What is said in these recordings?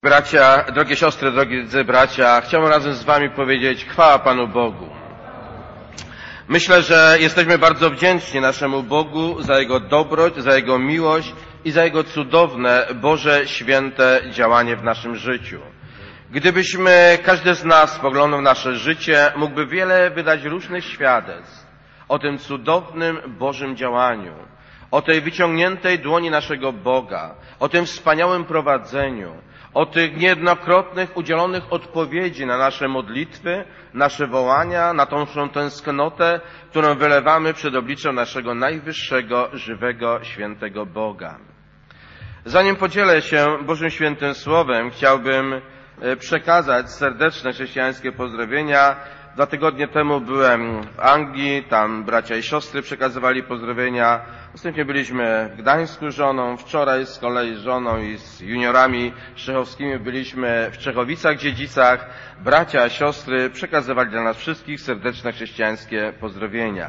Bracia, drogie siostry, drodzy bracia, chciałbym razem z wami powiedzieć chwała Panu Bogu. Myślę, że jesteśmy bardzo wdzięczni naszemu Bogu za Jego dobroć, za Jego miłość i za Jego cudowne, Boże, święte działanie w naszym życiu. Gdybyśmy, każdy z nas spoglądał na nasze życie, mógłby wiele wydać różnych świadectw o tym cudownym Bożym działaniu, o tej wyciągniętej dłoni naszego Boga, o tym wspaniałym prowadzeniu, o tych niejednokrotnych udzielonych odpowiedzi na nasze modlitwy, nasze wołania, na tą tęsknotę, którą wylewamy przed obliczem naszego najwyższego, żywego, świętego Boga. Zanim podzielę się Bożym Świętym Słowem, chciałbym przekazać serdeczne chrześcijańskie pozdrowienia. 2 tygodnie temu byłem w Anglii, tam bracia i siostry przekazywali pozdrowienia. Następnie byliśmy w Gdańsku z żoną, wczoraj z kolei z żoną i z juniorami czechowskimi byliśmy w Czechowicach-Dziedzicach. Bracia, siostry przekazywali dla nas wszystkich serdeczne chrześcijańskie pozdrowienia.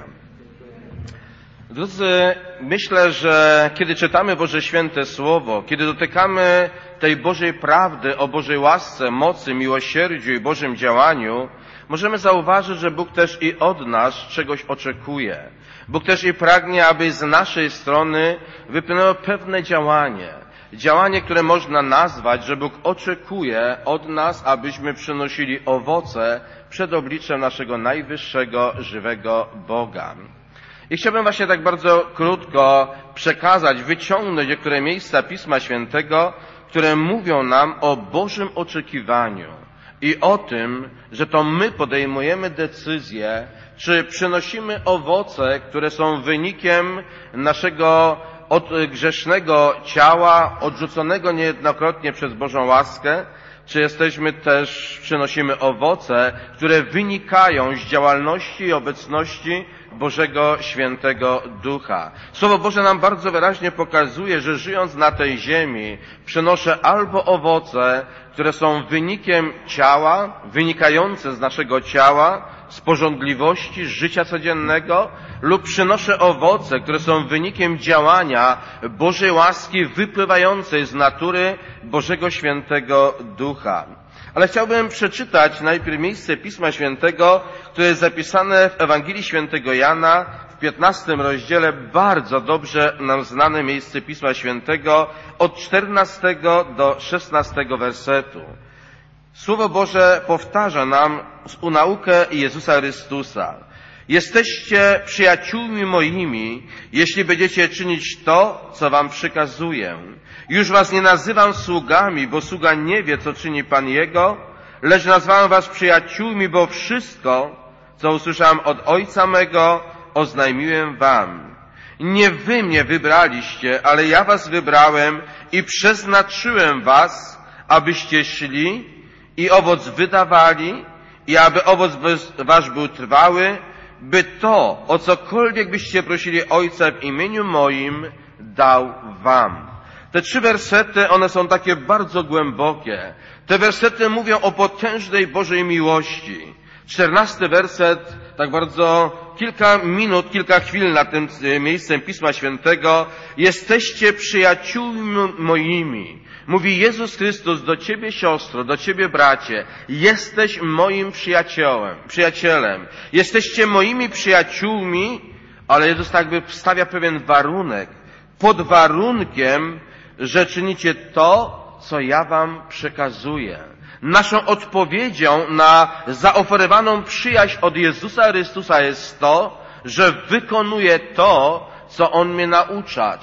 Drodzy, myślę, że kiedy czytamy Boże Święte Słowo, kiedy dotykamy tej Bożej prawdy o Bożej łasce, mocy, miłosierdziu i Bożym działaniu, możemy zauważyć, że Bóg też i od nas czegoś oczekuje. Bóg też i pragnie, aby z naszej strony wypłynęło pewne działanie. Działanie, które można nazwać, że Bóg oczekuje od nas, abyśmy przynosili owoce przed obliczem naszego najwyższego, żywego Boga. I chciałbym właśnie tak bardzo krótko przekazać, wyciągnąć niektóre miejsca Pisma Świętego, które mówią nam o Bożym oczekiwaniu i o tym, że to my podejmujemy decyzję, czy przynosimy owoce, które są wynikiem naszego grzesznego ciała, odrzuconego niejednokrotnie przez Bożą łaskę, czy jesteśmy też, przynosimy owoce, które wynikają z działalności i obecności Bożego Świętego Ducha. Słowo Boże nam bardzo wyraźnie pokazuje, że żyjąc na tej ziemi przynoszę albo owoce, które są wynikiem ciała, wynikające z naszego ciała, z pożądliwości, z życia codziennego, lub przynoszę owoce, które są wynikiem działania Bożej łaski wypływającej z natury Bożego Świętego Ducha. Ale chciałbym przeczytać najpierw miejsce Pisma Świętego, które jest zapisane w Ewangelii Świętego Jana w 15 rozdziale, bardzo dobrze nam znane miejsce Pisma Świętego, od 14 do 16 wersetu. Słowo Boże powtarza nam naukę Jezusa Chrystusa. Jesteście przyjaciółmi moimi, jeśli będziecie czynić to, co wam przykazuję. Już was nie nazywam sługami, bo sługa nie wie, co czyni Pan jego, lecz nazwałem was przyjaciółmi, bo wszystko, co usłyszałem od Ojca mego, oznajmiłem wam. Nie wy mnie wybraliście, ale ja was wybrałem i przeznaczyłem was, abyście szli i owoc wydawali, i aby owoc wasz był trwały, by to, o cokolwiek byście prosili Ojca w imieniu moim, dał wam. Te 3 wersety, one są takie bardzo głębokie. Te wersety mówią o potężnej Bożej miłości. 14 werset, tak bardzo kilka minut, kilka chwil na tym miejscem Pisma Świętego. Jesteście przyjaciółmi moimi. Mówi Jezus Chrystus do ciebie, siostro, do ciebie, bracie. Jesteś moim przyjacielem. Jesteście moimi przyjaciółmi, ale Jezus tak by wstawia pewien warunek. Pod warunkiem, że czynicie to, co ja wam przekazuję. Naszą odpowiedzią na zaoferowaną przyjaźń od Jezusa Chrystusa jest to, że wykonuję to, co On mnie naucza,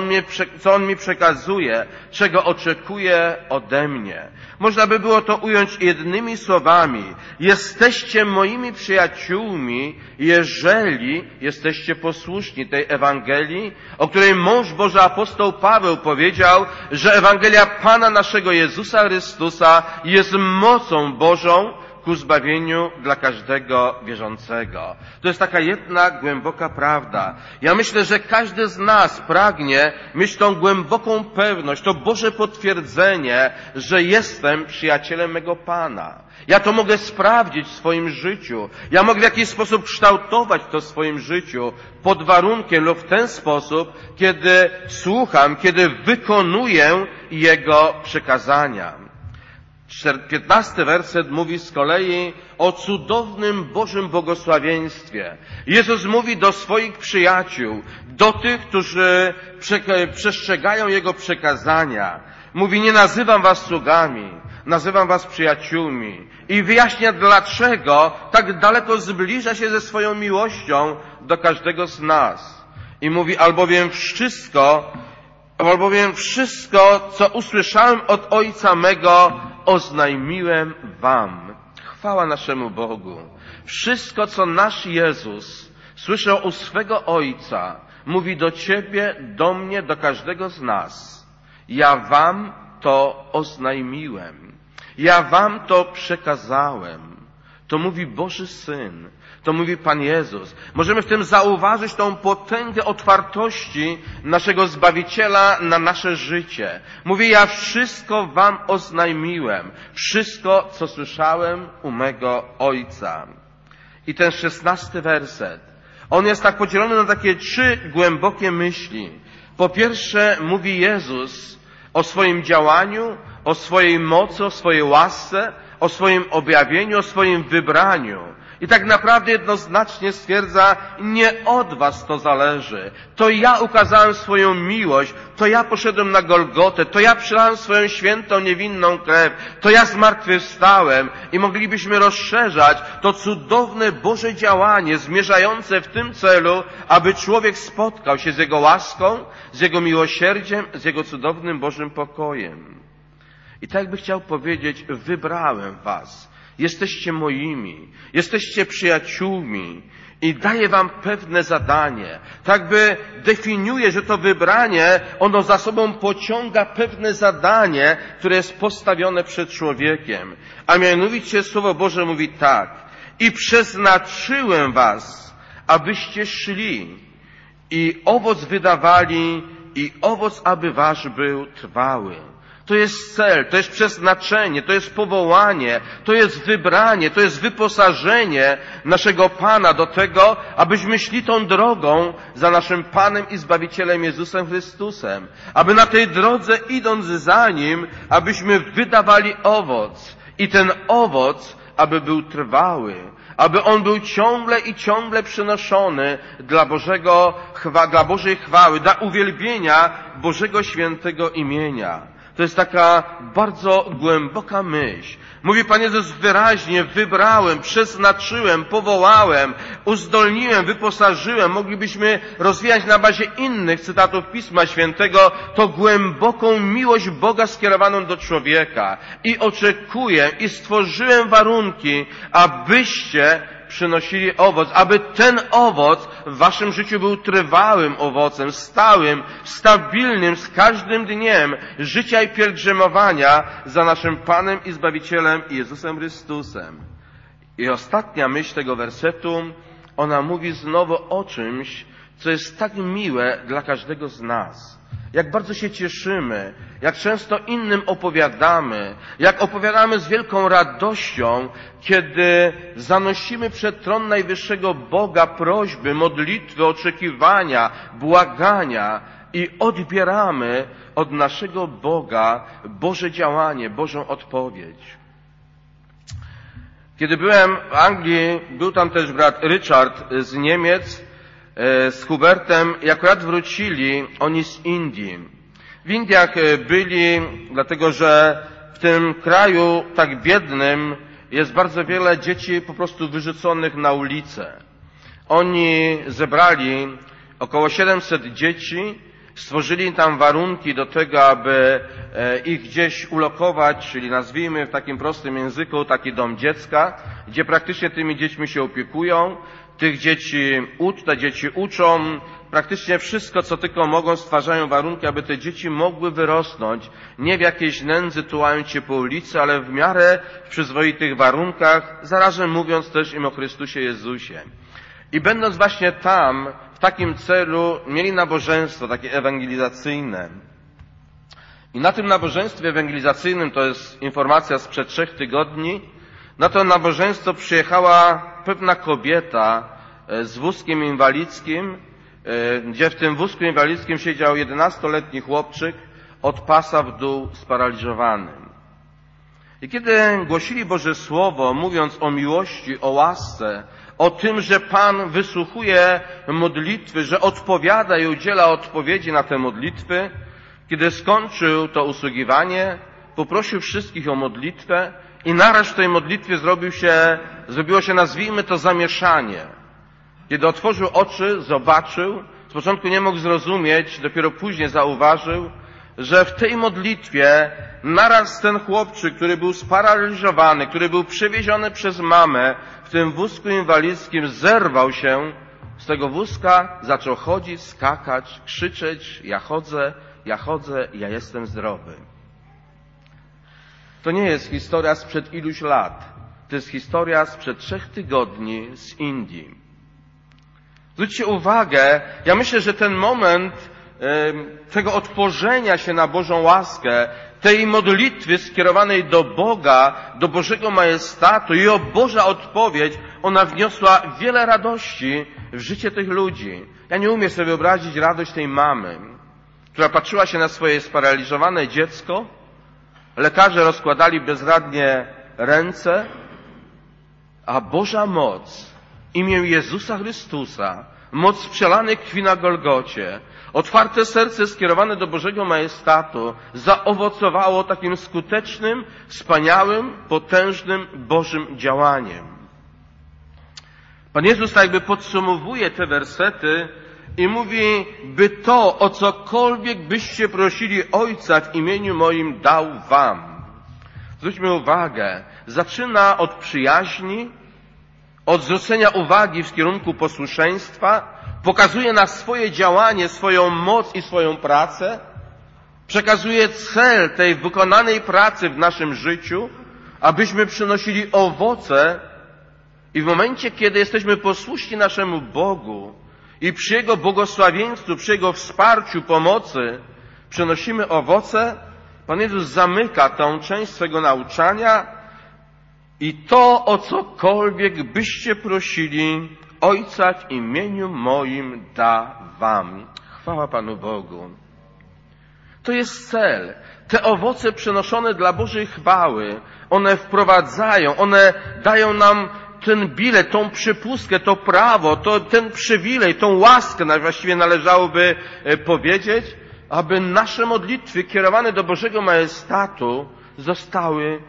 co On mi przekazuje, czego oczekuje ode mnie. Można by było to ująć jednymi słowami. Jesteście moimi przyjaciółmi, jeżeli jesteście posłuszni tej Ewangelii, o której mąż Boży apostoł Paweł powiedział, że Ewangelia Pana naszego Jezusa Chrystusa jest mocą Bożą ku zbawieniu dla każdego wierzącego. To jest taka jedna głęboka prawda. Ja myślę, że każdy z nas pragnie mieć tą głęboką pewność, to Boże potwierdzenie, że jestem przyjacielem mego Pana. Ja to mogę sprawdzić w swoim życiu. Ja mogę w jakiś sposób kształtować to w swoim życiu pod warunkiem lub w ten sposób, kiedy słucham, kiedy wykonuję Jego przekazania. 15 werset mówi z kolei o cudownym Bożym błogosławieństwie. Jezus mówi do swoich przyjaciół, do tych, którzy przestrzegają Jego przekazania. Mówi, nie nazywam was sługami, nazywam was przyjaciółmi. I wyjaśnia, dlaczego tak daleko zbliża się ze swoją miłością do każdego z nas. I mówi, albowiem wszystko, co usłyszałem od Ojca mego, oznajmiłem wam. Chwała naszemu Bogu. Wszystko, co nasz Jezus słyszał u swego Ojca, mówi do ciebie, do mnie, do każdego z nas. Ja wam to oznajmiłem. Ja wam to przekazałem. To mówi Boży Syn. To mówi Pan Jezus. Możemy w tym zauważyć tą potęgę otwartości naszego Zbawiciela na nasze życie. Mówi, ja wszystko wam oznajmiłem. Wszystko, co słyszałem u mego Ojca. I ten 16 werset, on jest tak podzielony na takie 3 głębokie myśli. Po pierwsze, mówi Jezus o swoim działaniu, o swojej mocy, o swojej łasce, o swoim objawieniu, o swoim wybraniu. I tak naprawdę jednoznacznie stwierdza, nie od was to zależy. To ja ukazałem swoją miłość, to ja poszedłem na Golgotę, to ja przelałem swoją świętą, niewinną krew, to ja zmartwychwstałem i moglibyśmy rozszerzać to cudowne Boże działanie zmierzające w tym celu, aby człowiek spotkał się z Jego łaską, z Jego miłosierdziem, z Jego cudownym Bożym pokojem. I tak by chciał powiedzieć, wybrałem was. Jesteście moimi, jesteście przyjaciółmi i daję wam pewne zadanie. Tak by definiuje, że to wybranie, ono za sobą pociąga pewne zadanie, które jest postawione przed człowiekiem. A mianowicie Słowo Boże mówi tak. I przeznaczyłem was, abyście szli i owoc wydawali i owoc, aby wasz był trwały. To jest cel, to jest przeznaczenie, to jest powołanie, to jest wybranie, to jest wyposażenie naszego Pana do tego, abyśmy szli tą drogą za naszym Panem i Zbawicielem Jezusem Chrystusem. Aby na tej drodze, idąc za Nim, abyśmy wydawali owoc. I ten owoc, aby był trwały. Aby on był ciągle i ciągle przynoszony dla Bożej chwały, dla uwielbienia Bożego świętego imienia. To jest taka bardzo głęboka myśl. Mówi Pan Jezus wyraźnie, wybrałem, przeznaczyłem, powołałem, uzdolniłem, wyposażyłem. Moglibyśmy rozwijać na bazie innych cytatów Pisma Świętego to głęboką miłość Boga skierowaną do człowieka. I oczekuję, i stworzyłem warunki, abyście przynosili owoc, aby ten owoc w waszym życiu był trwałym owocem, stałym, stabilnym, z każdym dniem życia i pielgrzymowania za naszym Panem i Zbawicielem Jezusem Chrystusem. I ostatnia myśl tego wersetu, ona mówi znowu o czymś, co jest tak miłe dla każdego z nas. Jak bardzo się cieszymy, jak często innym opowiadamy, jak opowiadamy z wielką radością, kiedy zanosimy przed tron najwyższego Boga prośby, modlitwy, oczekiwania, błagania i odbieramy od naszego Boga Boże działanie, Bożą odpowiedź. Kiedy byłem w Anglii, był tam też brat Richard z Niemiec, z Hubertem i akurat wrócili oni z Indii. W Indiach byli, dlatego że w tym kraju tak biednym jest bardzo wiele dzieci po prostu wyrzuconych na ulicę. Oni zebrali około 700 dzieci, stworzyli tam warunki do tego, aby ich gdzieś ulokować, czyli nazwijmy w takim prostym języku taki dom dziecka, gdzie praktycznie tymi dziećmi się opiekują. Te dzieci uczą, praktycznie wszystko, co tylko mogą, stwarzają warunki, aby te dzieci mogły wyrosnąć, nie w jakiejś nędzy tułając się po ulicy, ale w miarę w przyzwoitych warunkach, zarazem mówiąc też im o Chrystusie Jezusie. I będąc właśnie tam, w takim celu, mieli nabożeństwo takie ewangelizacyjne. I na tym nabożeństwie ewangelizacyjnym, to jest informacja sprzed 3 tygodni, na to nabożeństwo przyjechała pewna kobieta z wózkiem inwalidzkim, gdzie w tym wózku inwalidzkim siedział 11-letni chłopczyk od pasa w dół sparaliżowany. I kiedy głosili Boże Słowo, mówiąc o miłości, o łasce, o tym, że Pan wysłuchuje modlitwy, że odpowiada i udziela odpowiedzi na te modlitwy, kiedy skończył to usługiwanie, poprosił wszystkich o modlitwę i naraz w tej modlitwie zrobiło się, nazwijmy to, zamieszanie. Kiedy otworzył oczy, zobaczył, z początku nie mógł zrozumieć, dopiero później zauważył, że w tej modlitwie naraz ten chłopczyk, który był sparaliżowany, który był przewieziony przez mamę w tym wózku inwalidzkim, zerwał się z tego wózka, zaczął chodzić, skakać, krzyczeć: ja chodzę, ja jestem zdrowy. To nie jest historia sprzed iluś lat. To jest historia sprzed 3 tygodni z Indii. Zwróćcie uwagę, ja myślę, że ten moment tego otworzenia się na Bożą łaskę, tej modlitwy skierowanej do Boga, do Bożego majestatu i o Boża odpowiedź, ona wniosła wiele radości w życie tych ludzi. Ja nie umiem sobie wyobrazić radość tej mamy, która patrzyła się na swoje sparaliżowane dziecko. Lekarze rozkładali bezradnie ręce, a Boża moc, imię Jezusa Chrystusa, moc przelanej krwi na Golgocie, otwarte serce skierowane do Bożego majestatu zaowocowało takim skutecznym, wspaniałym, potężnym Bożym działaniem. Pan Jezus tak jakby podsumowuje te wersety i mówi: by to, o cokolwiek byście prosili Ojca w imieniu moim, dał wam. Zwróćmy uwagę, zaczyna od przyjaźni, od zwrócenia uwagi w kierunku posłuszeństwa, pokazuje na swoje działanie, swoją moc i swoją pracę, przekazuje cel tej wykonanej pracy w naszym życiu, abyśmy przynosili owoce i w momencie, kiedy jesteśmy posłuszni naszemu Bogu i przy Jego błogosławieństwu, przy Jego wsparciu, pomocy przynosimy owoce, Pan Jezus zamyka tą część swego nauczania: i to, o cokolwiek byście prosili Ojca w imieniu moim, da wam. Chwała Panu Bogu. To jest cel. Te owoce przynoszone dla Bożej chwały, one wprowadzają, one dają nam ten bilet, tą przypustkę, to prawo, ten przywilej, tą łaskę, właściwie należałoby powiedzieć, aby nasze modlitwy kierowane do Bożego majestatu zostały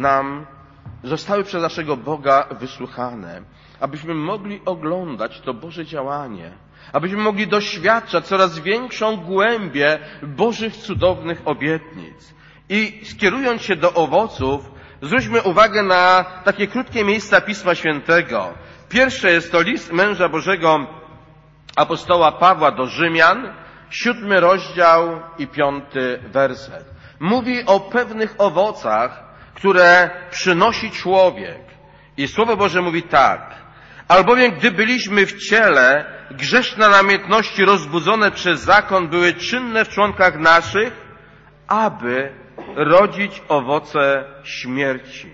przez naszego Boga wysłuchane. Abyśmy mogli oglądać to Boże działanie, abyśmy mogli doświadczać coraz większą głębię Bożych cudownych obietnic. I skierując się do owoców, zwróćmy uwagę na takie krótkie miejsca Pisma Świętego. Pierwsze jest to list męża Bożego apostoła Pawła do Rzymian, 7 rozdział i 5 werset. Mówi o pewnych owocach, które przynosi człowiek. I Słowo Boże mówi tak: albowiem gdy byliśmy w ciele, grzeszne namiętności rozbudzone przez zakon były czynne w członkach naszych, aby rodzić owoce śmierci.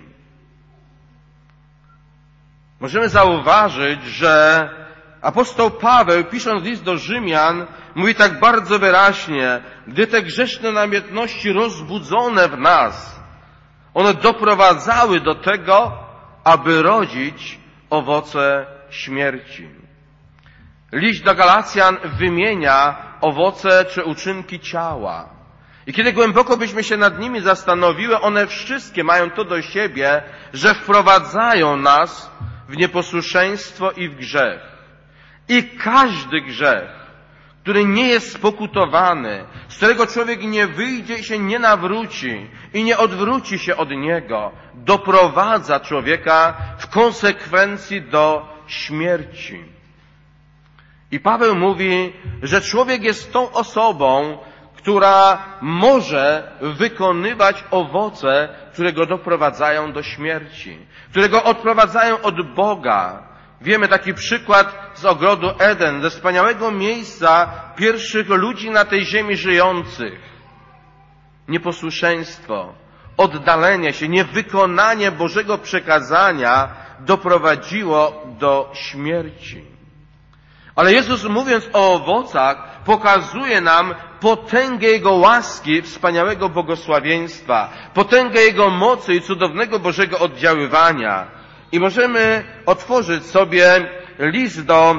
Możemy zauważyć, że apostoł Paweł, pisząc list do Rzymian, mówi tak bardzo wyraźnie: gdy te grzeszne namiętności rozbudzone w nas, one doprowadzały do tego, aby rodzić owoce śmierci. List do Galacjan wymienia owoce czy uczynki ciała. I kiedy głęboko byśmy się nad nimi zastanowili, one wszystkie mają to do siebie, że wprowadzają nas w nieposłuszeństwo i w grzech. I każdy grzech, który nie jest spokutowany, z którego człowiek nie wyjdzie i się nie nawróci i nie odwróci się od niego, doprowadza człowieka w konsekwencji do śmierci. I Paweł mówi, że człowiek jest tą osobą, która może wykonywać owoce, które go doprowadzają do śmierci, które go odprowadzają od Boga. Wiemy taki przykład z ogrodu Eden, ze wspaniałego miejsca pierwszych ludzi na tej ziemi żyjących. Nieposłuszeństwo, oddalenie się, niewykonanie Bożego przekazania doprowadziło do śmierci. Ale Jezus, mówiąc o owocach, pokazuje nam potęgę Jego łaski, wspaniałego błogosławieństwa, potęgę Jego mocy i cudownego Bożego oddziaływania. I możemy otworzyć sobie list do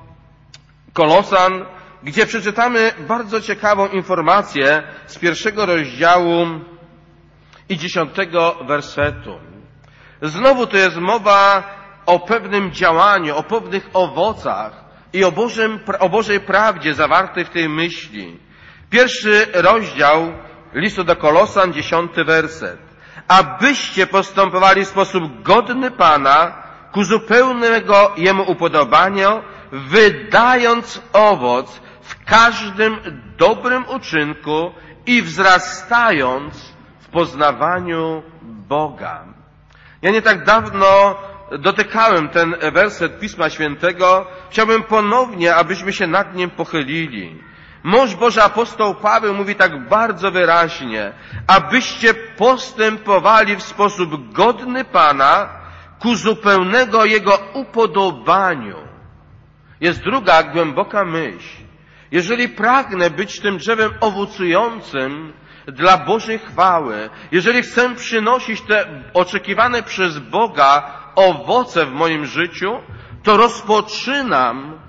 Kolosan, gdzie przeczytamy bardzo ciekawą informację z 1 rozdziału i 10 wersetu. Znowu to jest mowa o pewnym działaniu, o pewnych owocach i o Bożej prawdzie zawartej w tej myśli. 1 rozdział listu do Kolosan, 10 werset. Abyście postępowali w sposób godny Pana, ku zupełnego Jemu upodobaniu, wydając owoc w każdym dobrym uczynku i wzrastając w poznawaniu Boga. Ja nie tak dawno dotykałem ten werset Pisma Świętego. Chciałbym ponownie, abyśmy się nad nim pochylili. Mąż Boży apostoł Paweł mówi tak bardzo wyraźnie, abyście postępowali w sposób godny Pana ku zupełnego Jego upodobaniu. Jest druga głęboka myśl. Jeżeli pragnę być tym drzewem owocującym dla Bożej chwały, jeżeli chcę przynosić te oczekiwane przez Boga owoce w moim życiu, to rozpoczynam,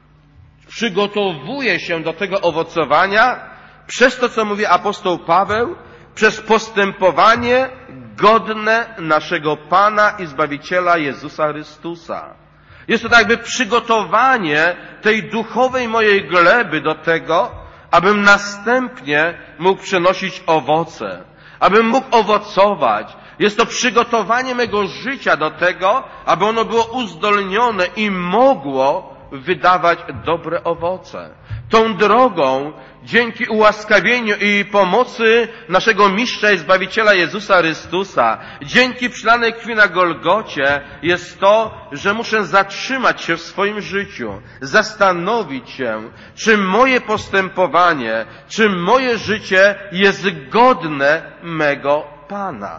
przygotowuję się do tego owocowania przez to, co mówi apostoł Paweł, przez postępowanie godne naszego Pana i Zbawiciela Jezusa Chrystusa. Jest to tak jakby przygotowanie tej duchowej mojej gleby do tego, abym następnie mógł przynosić owoce, abym mógł owocować. Jest to przygotowanie mego życia do tego, aby ono było uzdolnione i mogło wydawać dobre owoce. Tą drogą, dzięki ułaskawieniu i pomocy naszego Mistrza i Zbawiciela Jezusa Chrystusa, dzięki przelanej krwi na Golgocie, jest to, że muszę zatrzymać się w swoim życiu, zastanowić się, czy moje postępowanie, czy moje życie jest godne mego Pana.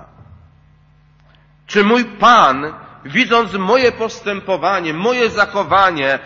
Czy mój Pan, widząc moje postępowanie, moje zachowanie,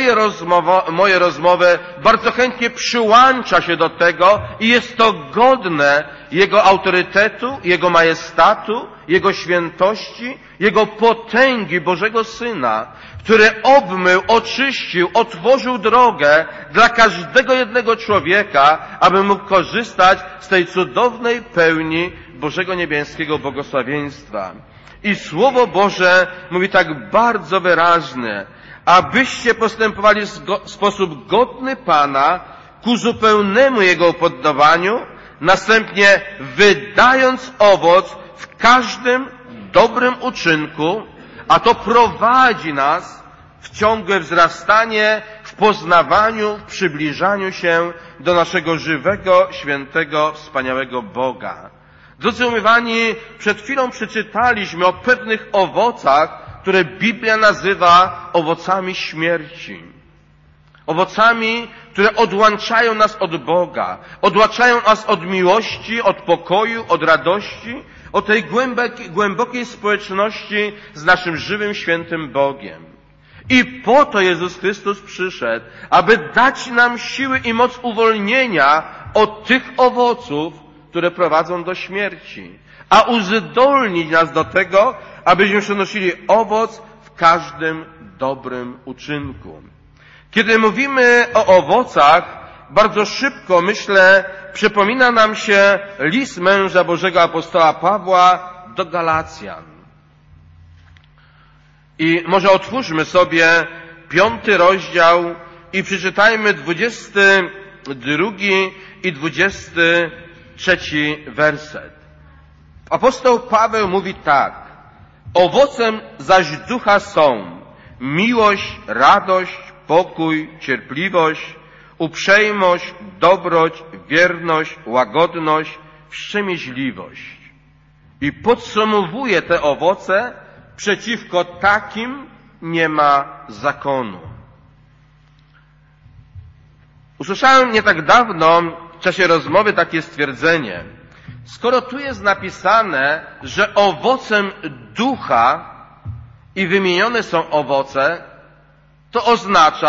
moje rozmowy, bardzo chętnie przyłącza się do tego i jest to godne Jego autorytetu, Jego majestatu, Jego świętości, Jego potęgi Bożego Syna, który obmył, oczyścił, otworzył drogę dla każdego jednego człowieka, aby mógł korzystać z tej cudownej pełni Bożego niebieskiego błogosławieństwa. I Słowo Boże mówi tak bardzo wyraźnie, abyście postępowali w sposób godny Pana, ku zupełnemu Jego upodobaniu, następnie wydając owoc w każdym dobrym uczynku, a to prowadzi nas w ciągłe wzrastanie, w poznawaniu, w przybliżaniu się do naszego żywego, świętego, wspaniałego Boga. Drodzy umiłowani, przed chwilą przeczytaliśmy o pewnych owocach, które Biblia nazywa owocami śmierci. Owocami, które odłączają nas od Boga, odłączają nas od miłości, od pokoju, od radości, od tej głębokiej społeczności z naszym żywym, świętym Bogiem. I po to Jezus Chrystus przyszedł, aby dać nam siły i moc uwolnienia od tych owoców, które prowadzą do śmierci, a uzdolnić nas do tego, abyśmy przynosili owoc w każdym dobrym uczynku. Kiedy mówimy o owocach, bardzo szybko, myślę, przypomina nam się list męża Bożego apostoła Pawła do Galacjan. I może otwórzmy sobie 5 rozdział i przeczytajmy 22 i 23 werset. Apostoł Paweł mówi tak: owocem zaś ducha są miłość, radość, pokój, cierpliwość, uprzejmość, dobroć, wierność, łagodność, wstrzemięźliwość. I podsumowuje te owoce: przeciwko takim nie ma zakonu. Usłyszałem nie tak dawno w czasie rozmowy takie stwierdzenie: skoro tu jest napisane, że owocem ducha i wymienione są owoce, to oznacza,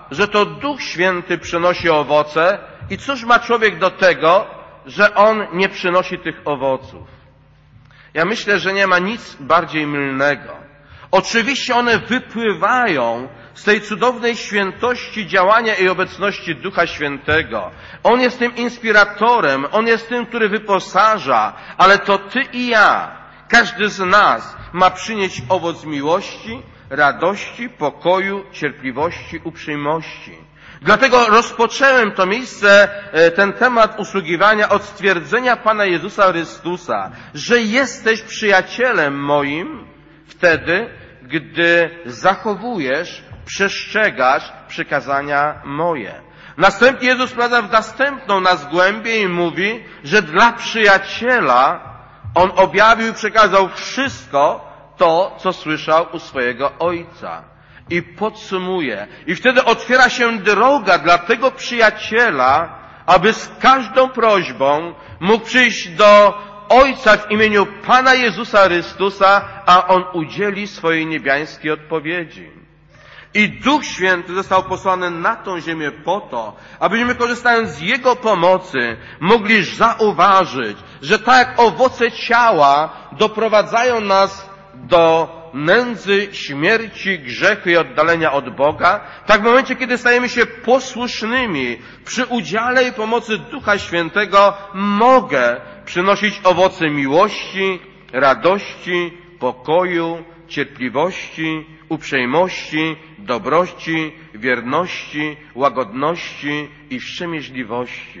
że to Duch Święty przynosi owoce i cóż ma człowiek do tego, że on nie przynosi tych owoców? Ja myślę, że nie ma nic bardziej mylnego. Oczywiście one wypływają z tej cudownej świętości działania i obecności Ducha Świętego. On jest tym inspiratorem, On jest tym, który wyposaża, ale to ty i ja, każdy z nas ma przynieść owoc miłości, radości, pokoju, cierpliwości, uprzejmości. Dlatego rozpocząłem to miejsce, ten temat usługiwania od stwierdzenia Pana Jezusa Chrystusa, że jesteś przyjacielem moim wtedy, gdy zachowujesz, przestrzegasz przykazania moje. Następnie Jezus wprowadza w następną nas głębię i mówi, że dla przyjaciela On objawił i przekazał wszystko to, co słyszał u swojego Ojca. I podsumuje. I wtedy otwiera się droga dla tego przyjaciela, aby z każdą prośbą mógł przyjść do Ojca w imieniu Pana Jezusa Chrystusa, a On udzieli swojej niebiańskiej odpowiedzi. I Duch Święty został posłany na tą ziemię po to, abyśmy korzystając z Jego pomocy mogli zauważyć, że tak jak owoce ciała doprowadzają nas do nędzy, śmierci, grzechu i oddalenia od Boga, tak w momencie, kiedy stajemy się posłusznymi przy udziale i pomocy Ducha Świętego, mogę przynosić owoce miłości, radości, pokoju, cierpliwości, uprzejmości, dobroci, wierności, łagodności i wstrzemięźliwości.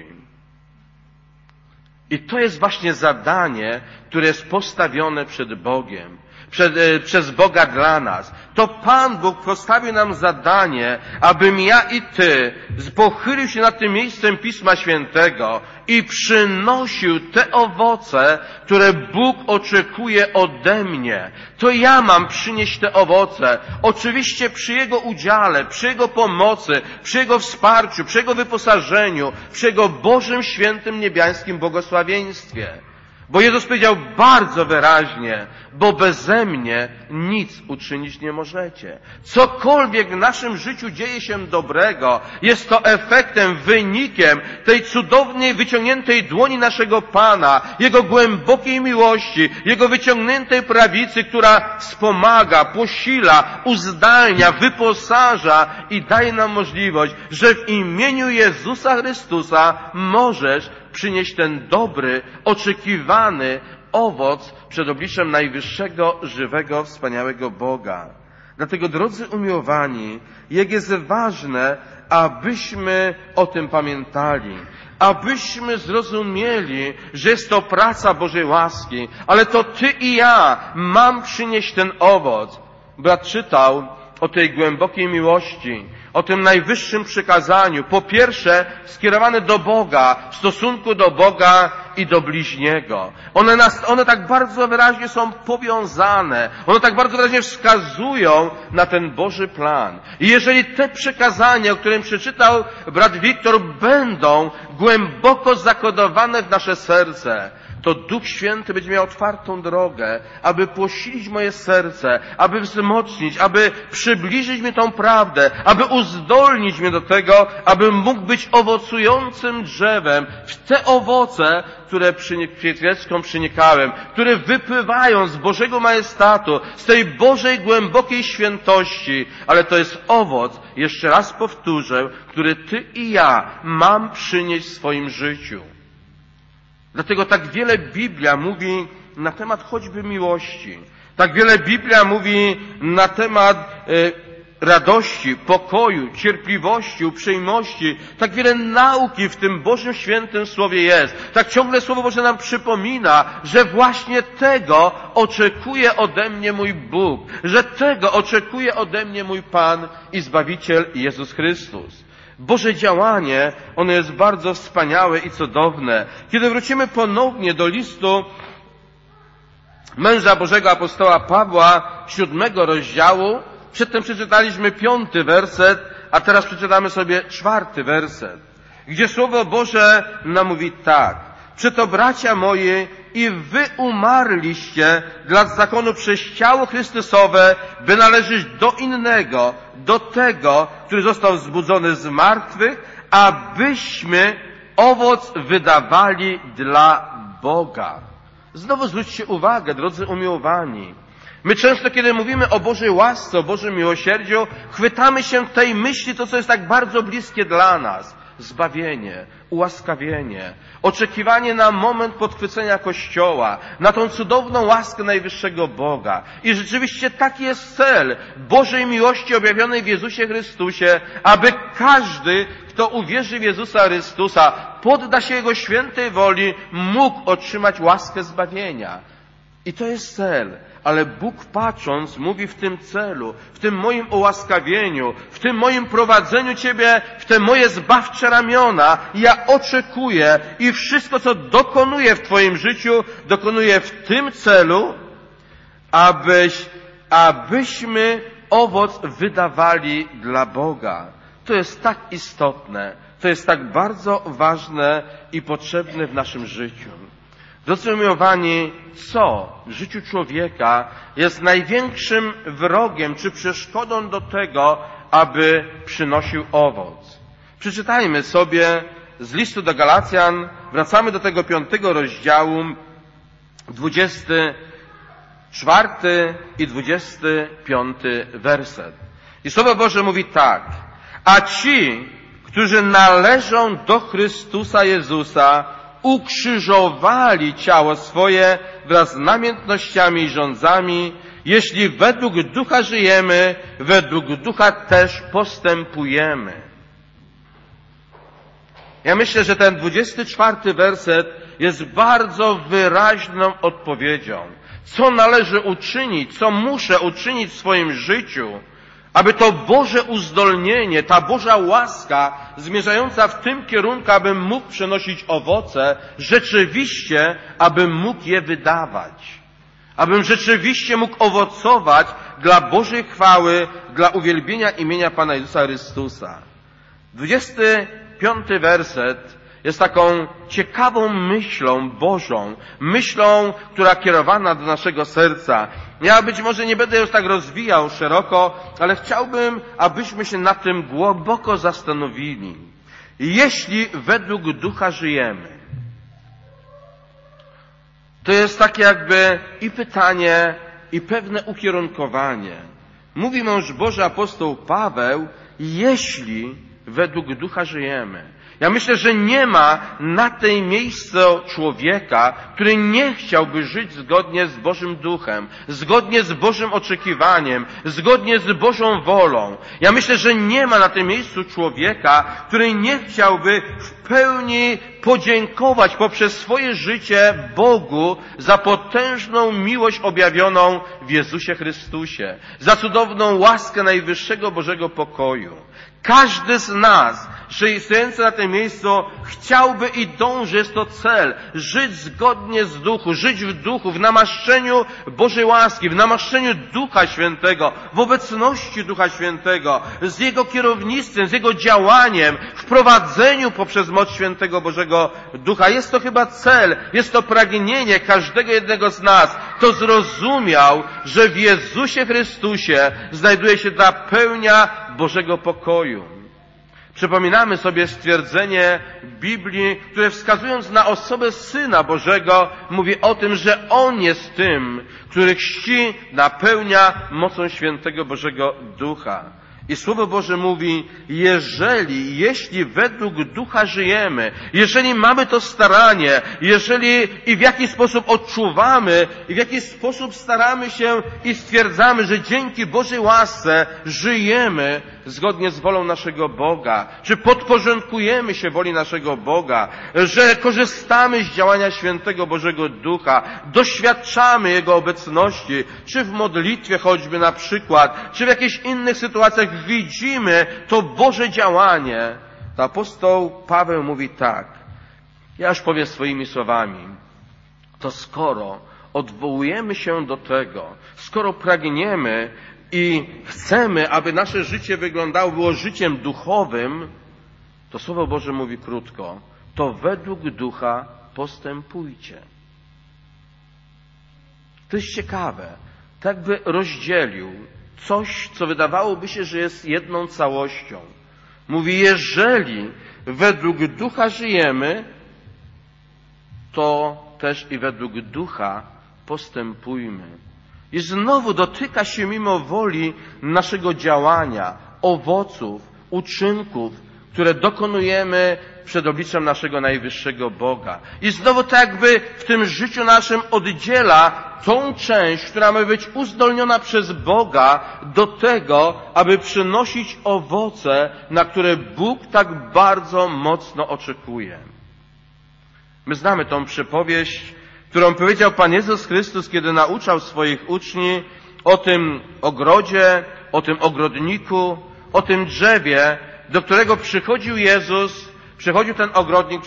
I to jest właśnie zadanie, które jest postawione przed Bogiem. Przez Boga dla nas. To Pan Bóg postawił nam zadanie, abym ja i ty pochylił się nad tym miejscem Pisma Świętego i przynosił te owoce, które Bóg oczekuje ode mnie. To ja mam przynieść te owoce. Oczywiście przy Jego udziale, przy Jego pomocy, przy Jego wsparciu, przy Jego wyposażeniu, przy Jego Bożym, świętym, niebiańskim błogosławieństwie. Bo Jezus powiedział bardzo wyraźnie, bo beze mnie nic uczynić nie możecie. Cokolwiek w naszym życiu dzieje się dobrego, jest to efektem, wynikiem tej cudownej, wyciągniętej dłoni naszego Pana, Jego głębokiej miłości, Jego wyciągniętej prawicy, która wspomaga, posila, uzdalnia, wyposaża i daje nam możliwość, że w imieniu Jezusa Chrystusa możesz przynieść ten dobry, oczekiwany owoc przed obliczem najwyższego, żywego, wspaniałego Boga. Dlatego, drodzy umiłowani, jak jest ważne, abyśmy o tym pamiętali, abyśmy zrozumieli, że jest to praca Bożej łaski, ale to ty i ja mam przynieść ten owoc. Brat czytał o tej głębokiej miłości, o tym najwyższym przykazaniu. Po pierwsze, skierowane do Boga, w stosunku do Boga i do bliźniego. One tak bardzo wyraźnie są powiązane. One tak bardzo wyraźnie wskazują na ten Boży plan. I jeżeli te przykazania, o którym przeczytał brat Wiktor, będą głęboko zakodowane w nasze serce, to Duch Święty będzie miał otwartą drogę, aby posilić moje serce, aby wzmocnić, aby przybliżyć mi tą prawdę, aby uzdolnić mnie do tego, abym mógł być owocującym drzewem w te owoce, które świecką przynikałem, które wypływają z Bożego majestatu, z tej Bożej głębokiej świętości, ale to jest owoc, jeszcze raz powtórzę, który ty i ja mam przynieść w swoim życiu. Dlatego tak wiele Biblia mówi na temat choćby miłości. Tak wiele Biblia mówi na temat radości, pokoju, cierpliwości, uprzejmości. Tak wiele nauki w tym Bożym Świętym Słowie jest. Tak ciągle Słowo Boże nam przypomina, że właśnie tego oczekuje ode mnie mój Bóg. Że tego oczekuje ode mnie mój Pan i Zbawiciel Jezus Chrystus. Boże działanie, ono jest bardzo wspaniałe i cudowne. Kiedy wrócimy ponownie do listu męża Bożego apostoła Pawła, 7 rozdziału, przedtem przeczytaliśmy 5 werset, a teraz przeczytamy sobie 4 werset, gdzie Słowo Boże nam mówi tak. Przeto, bracia moi, i wy umarliście dla zakonu przez ciało Chrystusowe, by należeć do innego, do tego, który został zbudzony z martwych, abyśmy owoc wydawali dla Boga. Znowu zwróćcie uwagę, drodzy umiłowani. My często, kiedy mówimy o Bożej łasce, o Bożym miłosierdziu, chwytamy się tej myśli, to co jest tak bardzo bliskie dla nas. Zbawienie, ułaskawienie, oczekiwanie na moment podchwycenia Kościoła, na tą cudowną łaskę najwyższego Boga. I rzeczywiście taki jest cel Bożej miłości objawionej w Jezusie Chrystusie, aby każdy, kto uwierzy w Jezusa Chrystusa, podda się Jego świętej woli, mógł otrzymać łaskę zbawienia. I to jest cel. Ale Bóg patrząc mówi w tym celu, w tym moim ułaskawieniu, w tym moim prowadzeniu Ciebie w te moje zbawcze ramiona, ja oczekuję i wszystko, co dokonuję w Twoim życiu, dokonuję w tym celu, abyśmy owoc wydawali dla Boga. To jest tak istotne, to jest tak bardzo ważne i potrzebne w naszym życiu. Drodzy umiłowani, co w życiu człowieka jest największym wrogiem czy przeszkodą do tego, aby przynosił owoc? Przeczytajmy sobie z listu do Galacjan, wracamy do tego 5 rozdziału, 24 i 25 werset. I Słowo Boże mówi tak: a ci, którzy należą do Chrystusa Jezusa, ukrzyżowali ciało swoje wraz z namiętnościami i rządzami. Jeśli według Ducha żyjemy, według Ducha też postępujemy. Ja myślę, że ten 24 werset jest bardzo wyraźną odpowiedzią. Co należy uczynić, co muszę uczynić w swoim życiu, aby to Boże uzdolnienie, ta Boża łaska zmierzająca w tym kierunku, abym mógł przynosić owoce, rzeczywiście, abym mógł je wydawać. Abym rzeczywiście mógł owocować dla Bożej chwały, dla uwielbienia imienia Pana Jezusa Chrystusa. 25 werset jest taką ciekawą myślą Bożą, myślą, która kierowana do naszego serca. Ja być może nie będę już tak rozwijał szeroko, ale chciałbym, abyśmy się nad tym głęboko zastanowili. Jeśli według Ducha żyjemy, to jest takie jakby i pytanie, i pewne ukierunkowanie. Mówi mąż Boży apostoł Paweł, jeśli według Ducha żyjemy. Ja myślę, że nie ma na tej miejscu człowieka, który nie chciałby żyć zgodnie z Bożym Duchem, zgodnie z Bożym oczekiwaniem, zgodnie z Bożą wolą. Ja myślę, że nie ma na tym miejscu człowieka, który nie chciałby w pełni podziękować poprzez swoje życie Bogu za potężną miłość objawioną w Jezusie Chrystusie, za cudowną łaskę najwyższego Bożego pokoju. Każdy z nas, stojący na tym miejscu, chciałby i dąży, jest to cel, żyć zgodnie z Duchu, żyć w Duchu, w namaszczeniu Bożej łaski, w namaszczeniu Ducha Świętego, w obecności Ducha Świętego, z Jego kierownictwem, z Jego działaniem, w prowadzeniu poprzez moc Świętego Bożego Ducha. Jest to chyba cel, jest to pragnienie każdego jednego z nas, kto zrozumiał, że w Jezusie Chrystusie znajduje się ta pełnia Bożego pokoju. Przypominamy sobie stwierdzenie Biblii, które wskazując na osobę Syna Bożego, mówi o tym, że On jest tym, który chrzci, napełnia mocą Świętego Bożego Ducha. I Słowo Boże mówi, jeśli według Ducha żyjemy, jeżeli mamy to staranie, jeżeli i w jaki sposób odczuwamy, i w jaki sposób staramy się i stwierdzamy, że dzięki Bożej łasce żyjemy zgodnie z wolą naszego Boga, czy podporządkujemy się woli naszego Boga, że korzystamy z działania Świętego Bożego Ducha, doświadczamy Jego obecności, czy w modlitwie choćby na przykład, czy w jakichś innych sytuacjach widzimy to Boże działanie, to apostoł Paweł mówi tak, ja już powiem swoimi słowami, to skoro odwołujemy się do tego, skoro pragniemy i chcemy, aby nasze życie wyglądało, było życiem duchowym, to Słowo Boże mówi krótko, to według Ducha postępujcie. To jest ciekawe. Tak by rozdzielił coś, co wydawałoby się, że jest jedną całością. Mówi, jeżeli według ducha żyjemy, to też i według ducha postępujmy. I znowu dotyka się mimo woli naszego działania, owoców, uczynków, które dokonujemy przed obliczem naszego najwyższego Boga. I znowu tak jakby w tym życiu naszym oddziela tą część, która ma być uzdolniona przez Boga do tego, aby przynosić owoce, na które Bóg tak bardzo mocno oczekuje. My znamy tą przypowieść, którą powiedział Pan Jezus Chrystus, kiedy nauczał swoich uczniów o tym ogrodzie, o tym ogrodniku, o tym drzewie, do którego przychodził ten ogrodnik,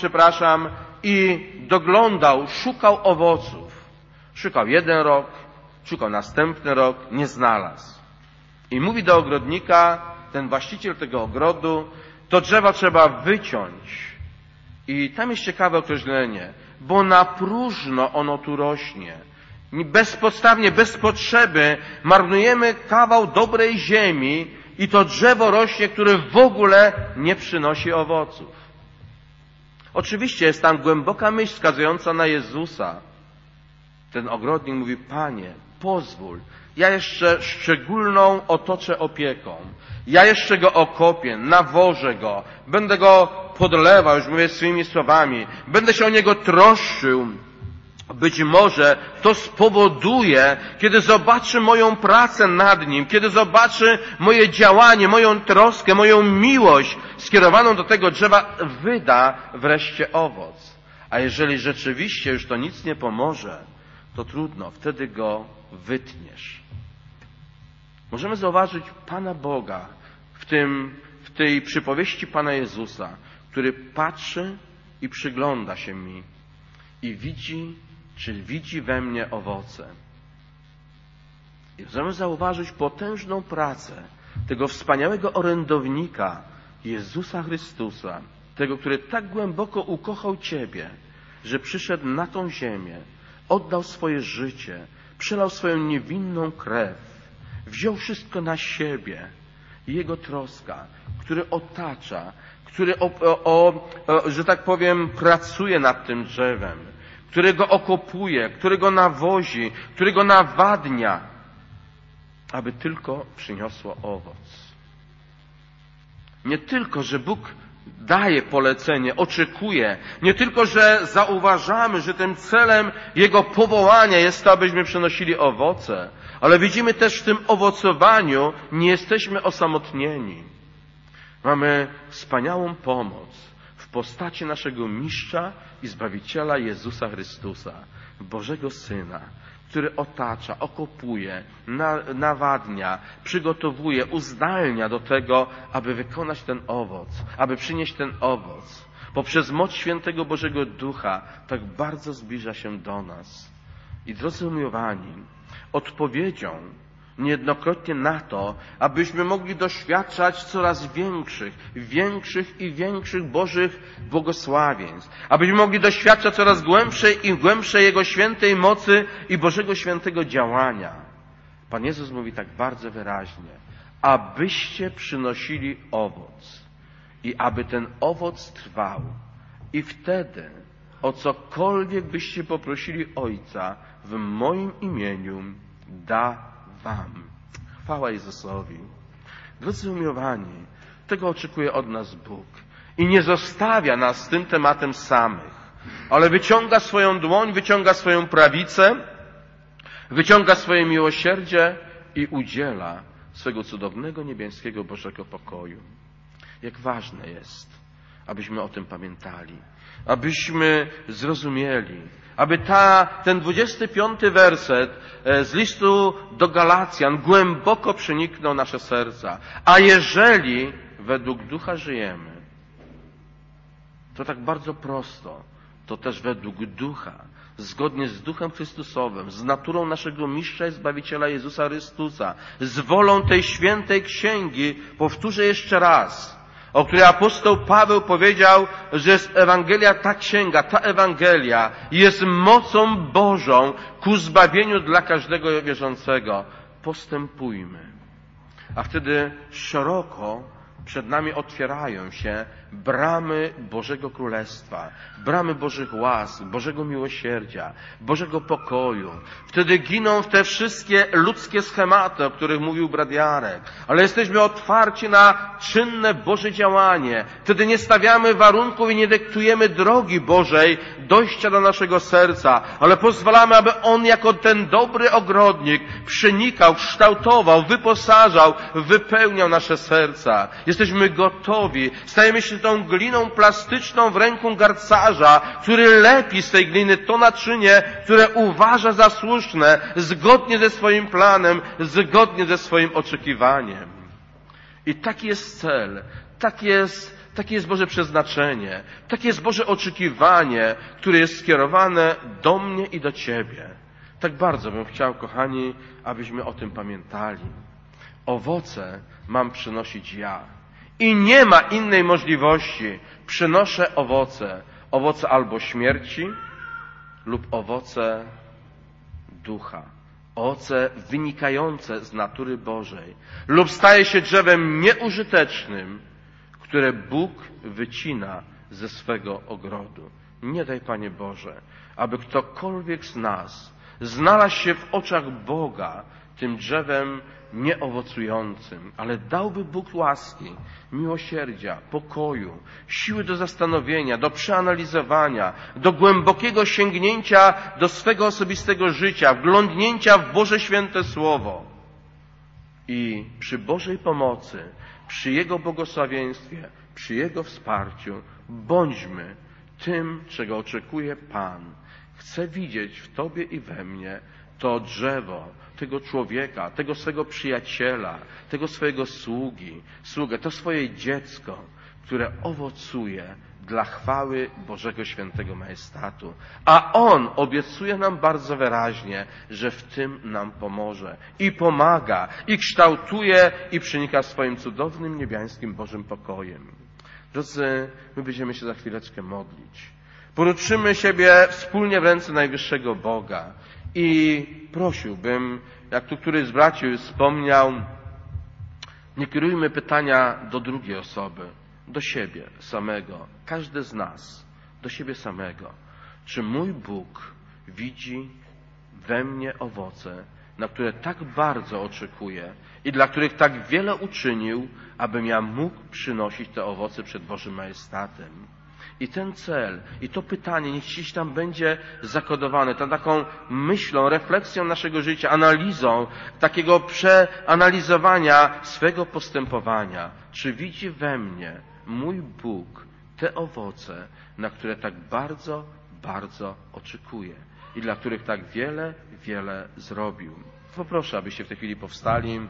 i doglądał, szukał owoców. Szukał jeden rok, szukał następny rok, nie znalazł. I mówi do ogrodnika, ten właściciel tego ogrodu, to drzewo trzeba wyciąć. I tam jest ciekawe określenie, bo na próżno ono tu rośnie. Bezpodstawnie, bez potrzeby marnujemy kawał dobrej ziemi i to drzewo rośnie, które w ogóle nie przynosi owoców. Oczywiście jest tam głęboka myśl wskazująca na Jezusa. Ten ogrodnik mówi, Panie, pozwól, ja jeszcze szczególną otoczę opieką. Ja jeszcze go okopię, nawożę go, będę go podlewał, już mówię swoimi słowami, będę się o niego troszczył. Być może to spowoduje, kiedy zobaczy moją pracę nad nim, kiedy zobaczy moje działanie, moją troskę, moją miłość skierowaną do tego drzewa, wyda wreszcie owoc. A jeżeli rzeczywiście już to nic nie pomoże, to trudno, wtedy go wytniesz. Możemy zauważyć Pana Boga w tej przypowieści Pana Jezusa, który patrzy i przygląda się mi i widzi we mnie owoce. I możemy zauważyć potężną pracę tego wspaniałego orędownika Jezusa Chrystusa, tego, który tak głęboko ukochał Ciebie, że przyszedł na tą ziemię, oddał swoje życie, przelał swoją niewinną krew, wziął wszystko na siebie. Jego troska, który otacza, który, że tak powiem, pracuje nad tym drzewem, który go okopuje, który go nawozi, który go nawadnia, aby tylko przyniosło owoc. Nie tylko, że Bóg daje polecenie, oczekuje, nie tylko, że zauważamy, że tym celem Jego powołania jest to, abyśmy przynosili owoce, ale widzimy też w tym owocowaniu, nie jesteśmy osamotnieni. Mamy wspaniałą pomoc w postaci naszego Mistrza i Zbawiciela Jezusa Chrystusa, Bożego Syna, który otacza, okopuje, nawadnia, przygotowuje, uzdalnia do tego, aby wykonać ten owoc, aby przynieść ten owoc. Poprzez moc Świętego Bożego Ducha tak bardzo zbliża się do nas. I drodzy umiłowani, odpowiedzią niejednokrotnie na to, abyśmy mogli doświadczać coraz większych i większych Bożych błogosławieństw, abyśmy mogli doświadczać coraz głębszej i głębszej Jego świętej mocy i Bożego świętego działania. Pan Jezus mówi tak bardzo wyraźnie, abyście przynosili owoc i aby ten owoc trwał. I wtedy o cokolwiek byście poprosili Ojca w moim imieniu, da wam. Chwała Jezusowi. Drodzy umiłowani, tego oczekuje od nas Bóg. I nie zostawia nas z tym tematem samych, ale wyciąga swoją dłoń, wyciąga swoją prawicę, wyciąga swoje miłosierdzie i udziela swego cudownego niebieskiego Bożego pokoju. Jak ważne jest, abyśmy o tym pamiętali, abyśmy zrozumieli, aby ten 25 werset z listu do Galacjan głęboko przeniknął nasze serca. A jeżeli według ducha żyjemy, to tak bardzo prosto, to też według ducha, zgodnie z duchem Chrystusowym, z naturą naszego Mistrza i Zbawiciela Jezusa Chrystusa, z wolą tej świętej księgi, powtórzę jeszcze raz, o której apostoł Paweł powiedział, że jest Ewangelia, ta księga, ta Ewangelia jest mocą Bożą ku zbawieniu dla każdego wierzącego. Postępujmy. A wtedy szeroko przed nami otwierają się bramy Bożego Królestwa, bramy Bożych łask, Bożego miłosierdzia, Bożego pokoju. Wtedy giną te wszystkie ludzkie schematy, o których mówił brat Jarek, ale jesteśmy otwarci na czynne Boże działanie. Wtedy nie stawiamy warunków i nie dyktujemy drogi Bożej dojścia do naszego serca, ale pozwalamy, aby On jako ten dobry ogrodnik przenikał, kształtował, wyposażał, wypełniał nasze serca. Jesteśmy gotowi, stajemy się tą gliną plastyczną w ręku garcarza, który lepi z tej gliny to naczynie, które uważa za słuszne, zgodnie ze swoim planem, zgodnie ze swoim oczekiwaniem. I taki jest cel, takie jest Boże przeznaczenie, takie jest Boże oczekiwanie, które jest skierowane do mnie i do Ciebie. Tak bardzo bym chciał, kochani, abyśmy o tym pamiętali. Owoce mam przynosić ja. I nie ma innej możliwości. Przynoszę owoce. Owoce albo śmierci lub owoce ducha. Owoce wynikające z natury Bożej. Lub staje się drzewem nieużytecznym, które Bóg wycina ze swego ogrodu. Nie daj, Panie Boże, aby ktokolwiek z nas znalazł się w oczach Boga tym drzewem nieowocującym, ale dałby Bóg łaski, miłosierdzia, pokoju, siły do zastanowienia, do przeanalizowania, do głębokiego sięgnięcia do swego osobistego życia, wglądnięcia w Boże Święte Słowo. I przy Bożej pomocy, przy Jego błogosławieństwie, przy Jego wsparciu, bądźmy tym, czego oczekuje Pan. Chcę widzieć w Tobie i we mnie to drzewo, tego człowieka, tego swego przyjaciela, tego swojego sługę, to swoje dziecko, które owocuje dla chwały Bożego Świętego Majestatu. A On obiecuje nam bardzo wyraźnie, że w tym nam pomoże i pomaga, i kształtuje, i przenika swoim cudownym, niebiańskim Bożym pokojem. Drodzy, my będziemy się za chwileczkę modlić. Porzucimy siebie wspólnie w ręce najwyższego Boga. I prosiłbym, jak tu któryś z braci wspomniał, nie kierujmy pytania do drugiej osoby, do siebie samego, każdy z nas, do siebie samego. Czy mój Bóg widzi we mnie owoce, na które tak bardzo oczekuje i dla których tak wiele uczynił, abym ja mógł przynosić te owoce przed Bożym Majestatem? I ten cel, i to pytanie niech gdzieś tam będzie zakodowane, taką myślą, refleksją naszego życia, analizą, takiego przeanalizowania swego postępowania. Czy widzi we mnie mój Bóg te owoce, na które tak bardzo, bardzo oczekuje i dla których tak wiele, wiele zrobił? Poproszę, abyście w tej chwili powstali.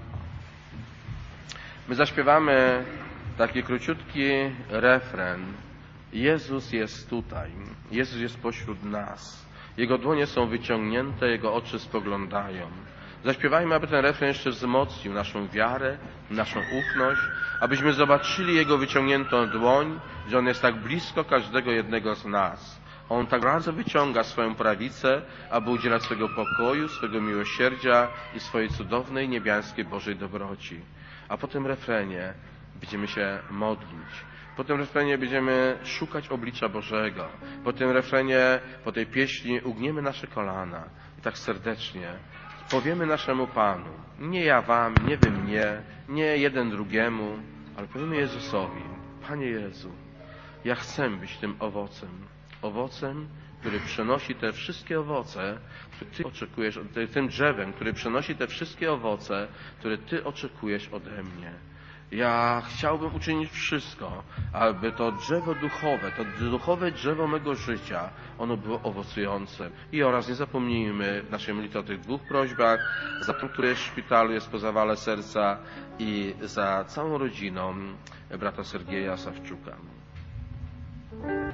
My zaśpiewamy taki króciutki refren. Jezus jest tutaj. Jezus jest pośród nas. Jego dłonie są wyciągnięte, Jego oczy spoglądają. Zaśpiewajmy, aby ten refren jeszcze wzmocnił naszą wiarę, naszą ufność, abyśmy zobaczyli Jego wyciągniętą dłoń, że On jest tak blisko każdego jednego z nas. On tak bardzo wyciąga swoją prawicę, aby udzielać swego pokoju, swego miłosierdzia i swojej cudownej, niebiańskiej Bożej dobroci. A po tym refrenie będziemy się modlić. Po tym refrenie będziemy szukać oblicza Bożego. Po tym refrenie, po tej pieśni ugniemy nasze kolana i tak serdecznie powiemy naszemu Panu, nie ja wam, nie wy mnie, nie jeden drugiemu, ale powiemy Jezusowi, Panie Jezu, ja chcę być tym owocem, który przynosi te wszystkie owoce, które Ty oczekujesz, tym drzewem, który przynosi te wszystkie owoce, które Ty oczekujesz ode mnie. Ja chciałbym uczynić wszystko, aby to drzewo duchowe, to duchowe drzewo mego życia, ono było owocujące. I oraz nie zapomnijmy w naszej modlitwie o tych dwóch prośbach, za tym, który jest w szpitalu, jest po zawale serca i za całą rodziną brata Sergieja Sawczuka.